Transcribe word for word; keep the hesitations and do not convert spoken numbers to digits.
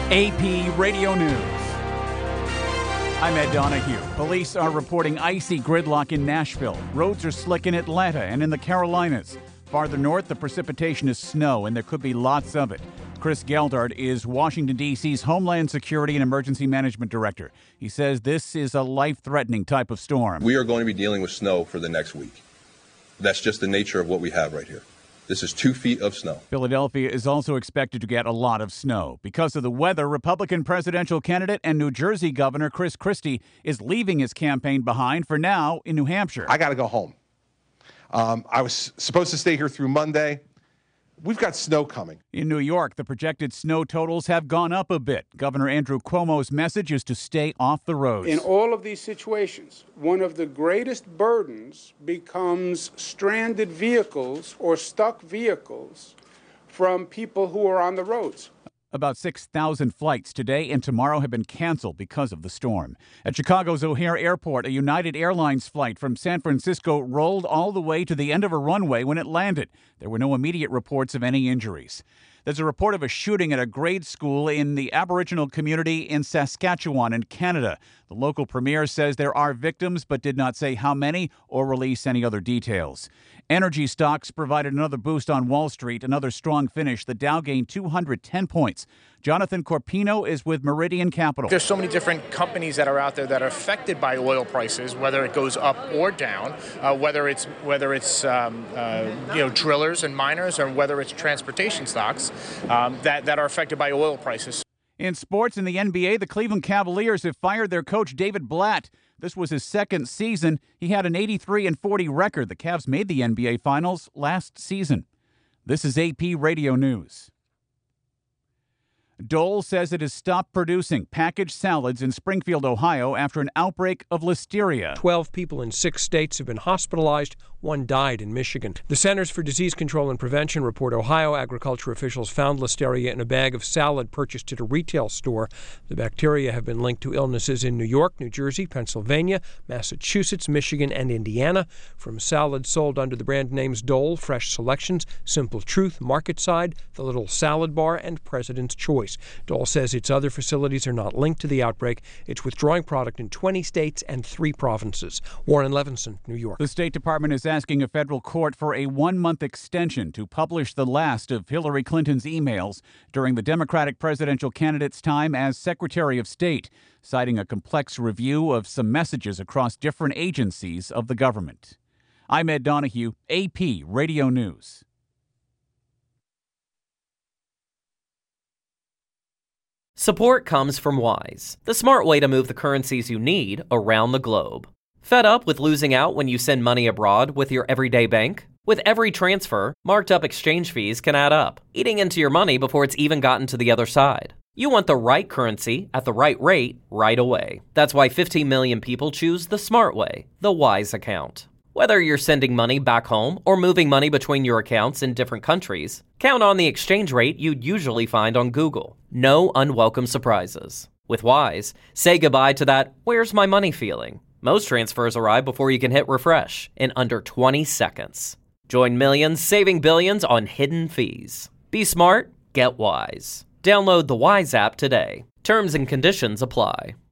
A P Radio News. I'm Ed Donahue. Police are reporting icy gridlock in Nashville. Roads are slick in Atlanta and in the Carolinas. Farther north, the precipitation is snow, and there could be lots of it. Chris Geldart is Washington, D C's Homeland Security and Emergency Management Director. He says this is a life-threatening type of storm. We are going to be dealing with snow for the next week. That's just the nature of what we have right here. This is two feet of snow. Philadelphia is also expected to get a lot of snow. Because of the weather, Republican presidential candidate and New Jersey Governor Chris Christie is leaving his campaign behind for now in New Hampshire. I got to go home. Um, I was supposed to stay here through Monday. We've got snow coming. In New York, the projected snow totals have gone up a bit. Governor Andrew Cuomo's message is to stay off the roads. In all of these situations, one of the greatest burdens becomes stranded vehicles or stuck vehicles from people who are on the roads. About six thousand flights today and tomorrow have been canceled because of the storm. At Chicago's O'Hare Airport, a United Airlines flight from San Francisco rolled all the way to the end of a runway when it landed. There were no immediate reports of any injuries. There's a report of a shooting at a grade school in the Aboriginal community in Saskatchewan in Canada. The local premier says there are victims but did not say how many or release any other details. Energy stocks provided another boost on Wall Street, another strong finish. The Dow gained two hundred ten points. Jonathan Corpino is with Meridian Capital. There's so many different companies that are out there that are affected by oil prices, whether it goes up or down, uh, whether it's whether it's um, uh, you know drillers and miners, or whether it's transportation stocks um, that that are affected by oil prices. In sports, in the N B A, the Cleveland Cavaliers have fired their coach David Blatt. This was his second season. He had an eighty-three and forty record. The Cavs made the N B A Finals last season. This is A P Radio News. Dole says it has stopped producing packaged salads in Springfield, Ohio, after an outbreak of listeria. Twelve people in six states have been hospitalized. One died in Michigan. The Centers for Disease Control and Prevention report Ohio agriculture officials found listeria in a bag of salad purchased at a retail store. The bacteria have been linked to illnesses in New York, New Jersey, Pennsylvania, Massachusetts, Michigan, and Indiana. From salads sold under the brand names Dole, Fresh Selections, Simple Truth, Market Side, The Little Salad Bar, and President's Choice. Dole says its other facilities are not linked to the outbreak. It's withdrawing product in twenty states and three provinces. Warren Levinson, New York. The State Department is asking a federal court for a one-month extension to publish the last of Hillary Clinton's emails during the Democratic presidential candidate's time as Secretary of State, citing a complex review of some messages across different agencies of the government. I'm Ed Donahue, A P Radio News. Support comes from Wise, the smart way to move the currencies you need around the globe. Fed up with losing out when you send money abroad with your everyday bank? With every transfer, marked up exchange fees can add up, eating into your money before it's even gotten to the other side. You want the right currency at the right rate right away. That's why fifteen million people choose the smart way, the Wise account. Whether you're sending money back home or moving money between your accounts in different countries, count on the exchange rate you'd usually find on Google. No unwelcome surprises. With Wise, say goodbye to that "where's my money" feeling. Most transfers arrive before you can hit refresh in under twenty seconds. Join millions saving billions on hidden fees. Be smart, get Wise. Download the Wise app today. Terms and conditions apply.